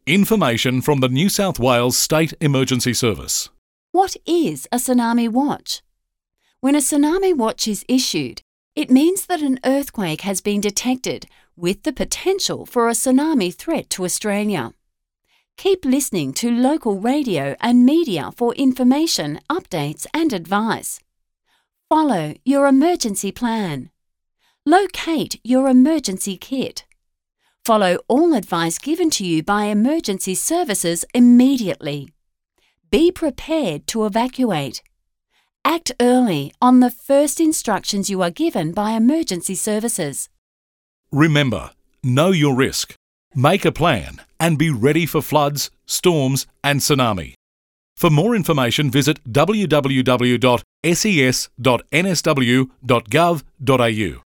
Information from the New South Wales State Emergency Service. What is a tsunami watch? When a tsunami watch is issued, it means that an earthquake has been detected with the potential for a tsunami threat to Australia. Keep listening to local radio and media for information, updates and advice. Follow your emergency plan. Locate your emergency kit. Follow all advice given to you by emergency services immediately. Be prepared to evacuate. Act early on the first instructions you are given by emergency services. Remember, know your risk, make a plan and be ready for floods, storms and tsunami. For more information, visit www.ses.nsw.gov.au.